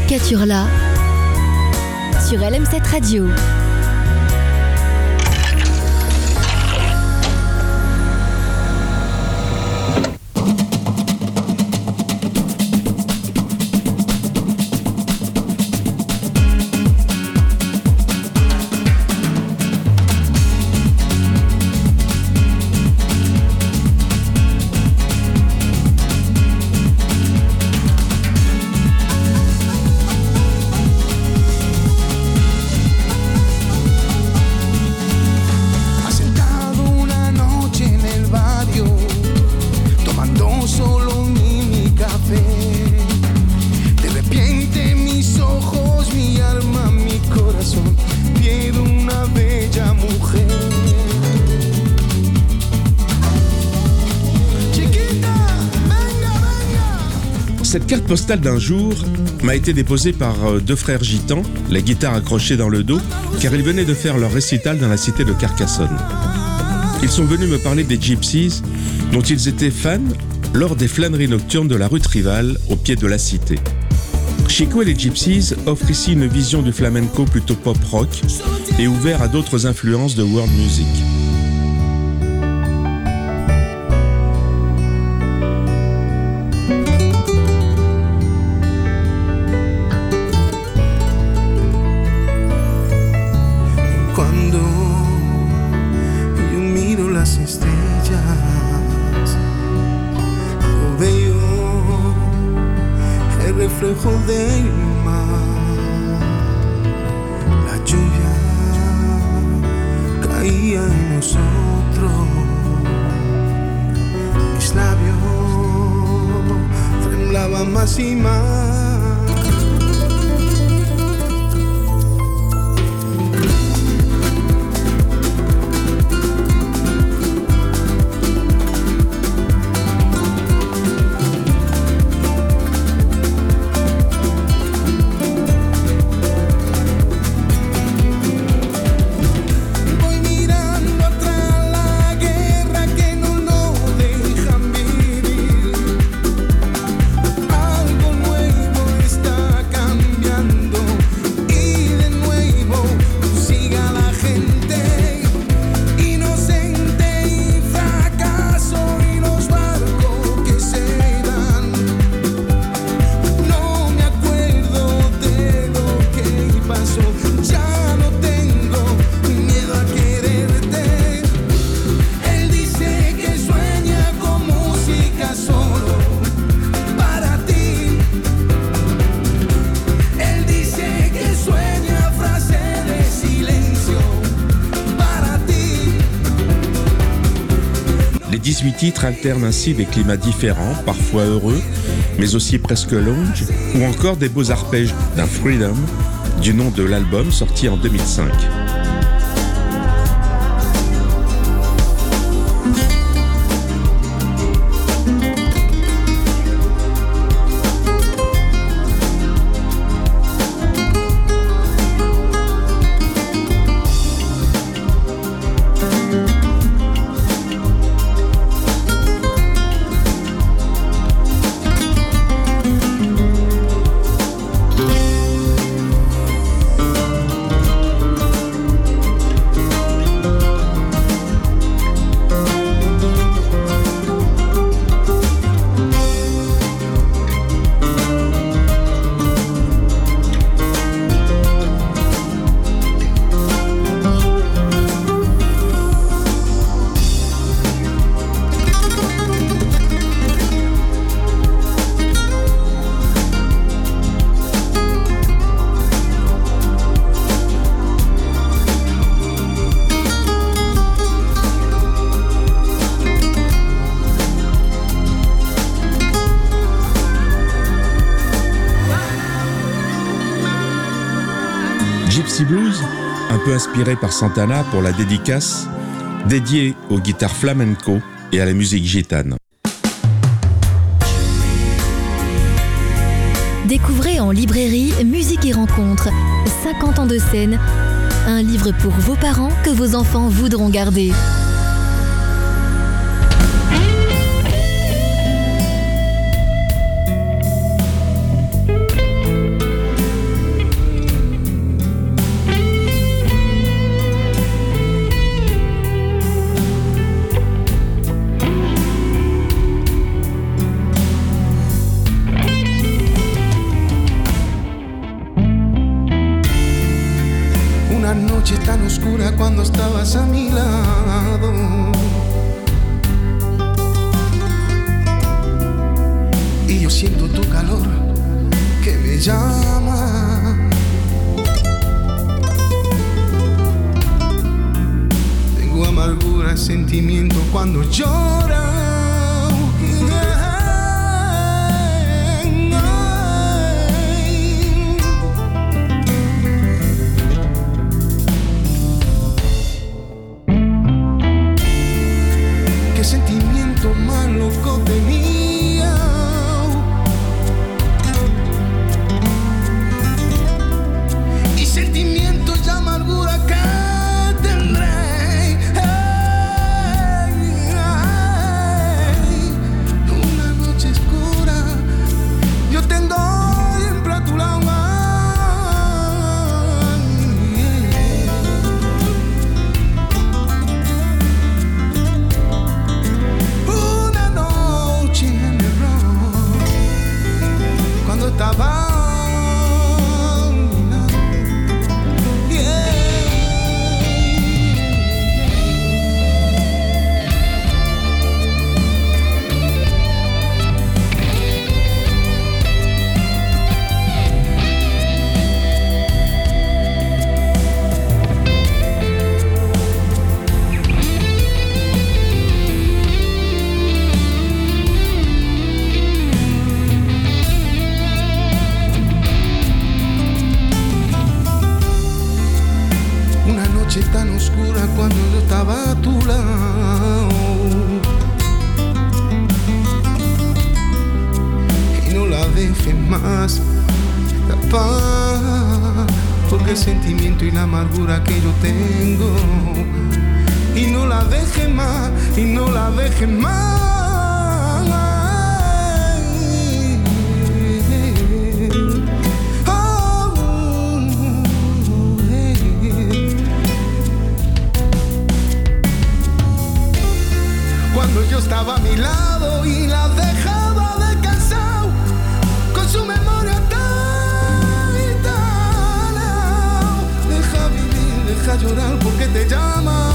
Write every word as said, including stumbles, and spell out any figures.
Caturla sur L M sept Radio. Cette carte postale d'un jour m'a été déposée par deux frères gitans, la guitare accrochée dans le dos, car ils venaient de faire leur récital dans la cité de Carcassonne. Ils sont venus me parler des Gypsies, dont ils étaient fans lors des flâneries nocturnes de la rue Trival, au pied de la cité. Chico et les Gypsies offrent ici une vision du flamenco plutôt pop-rock et ouvert à d'autres influences de world music. Del mar, la lluvia caía en nosotros, mis labios temblaban más y más. dix-huit titres alternent ainsi des climats différents, parfois heureux, mais aussi presque lounge, ou encore des beaux arpèges d'un Freedom, du nom de l'album sorti en deux mille cinq. Gypsy Blues, un peu inspiré par Santana pour la dédicace, dédiée aux guitares flamenco et à la musique gitane. Découvrez en librairie Musique et Rencontres, cinquante ans de scène, un livre pour vos parents que vos enfants voudront garder. cuando estabas a mi lado. Y yo siento tu calor que me llama. Tengo amargura, sentimiento cuando llora. Qué sentimiento más loco tenía. Y sentimientos de amargura que tendré. Una noche oscura, yo tengo siempre a tu lado. Una noche en el rock, cuando estaba tan oscura cuando yo estaba a tu lado. Y no la dejes más tapar, porque el sentimiento y la amargura que yo tengo. Y no la dejes más, y no la dejes más. Cuando yo estaba a mi lado y la dejaba descansar con su memoria tan y tan. Deja vivir, deja llorar porque te llama.